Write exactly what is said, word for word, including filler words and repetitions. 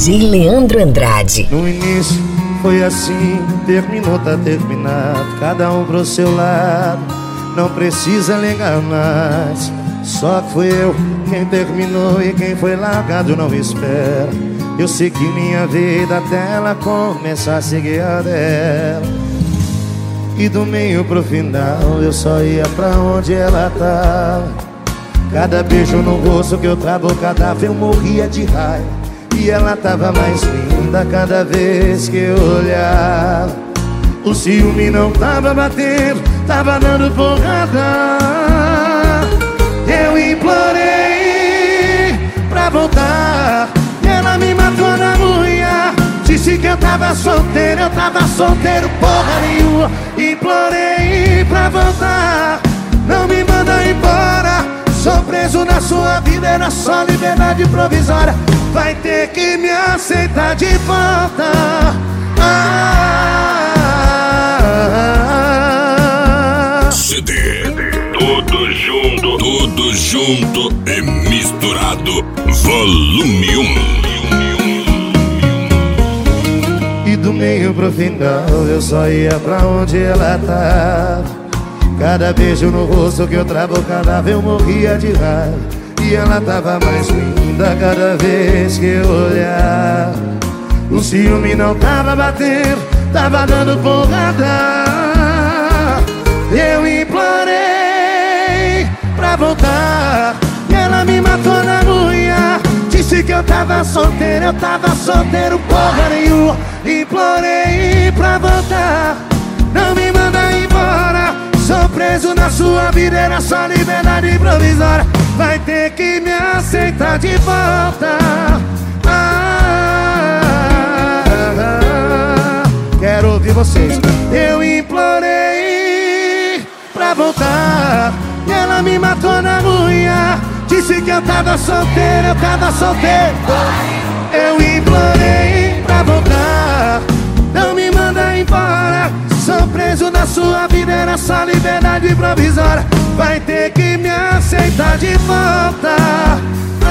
J Leandro Andrade. No início foi assim, terminou, tá terminado, cada um pro seu lado, não precisa ligar mais. Só que fui eu quem terminou e quem foi largado não espera. Eu segui minha vida até ela começar a seguir a dela. E do meio pro final eu só ia pra onde ela tava. Cada beijo no rosto que eu trabocava eu morria de raiva. E ela tava mais linda cada vez que eu olhava. O ciúme não tava batendo, tava dando porrada. Eu implorei pra voltar e ela me matou na unha. Disse que eu tava solteiro, eu tava solteiro porra nenhuma. Implorei pra voltar, não me manda embora. Sou preso na sua vida, era só liberdade provisória. Vai ter que me aceitar de volta. Ah, C D, tudo junto, tudo junto e misturado, volume um. E do meio pro final eu só ia pra onde ela tava. Cada beijo no rosto que eu trabocava eu morria de raiva. E ela tava mais linda cada vez que eu olhava. O ciúme não tava batendo, tava dando porrada. Eu implorei pra voltar e ela me matou na unha. Disse que eu tava solteiro, eu tava solteiro porra nenhuma. Implorei pra voltar, não me manda embora. Sou preso na sua vida, era só liberdade provisória. Vai ter que me aceitar de volta. Ah, quero ouvir vocês. Eu implorei pra voltar e ela me matou na unha. Disse que eu tava solteiro, eu tava solteiro. Eu implorei pra voltar, não me manda embora. Sou preso na sua vida, era só liberdade provisória. Vai ter que me aceitar de volta.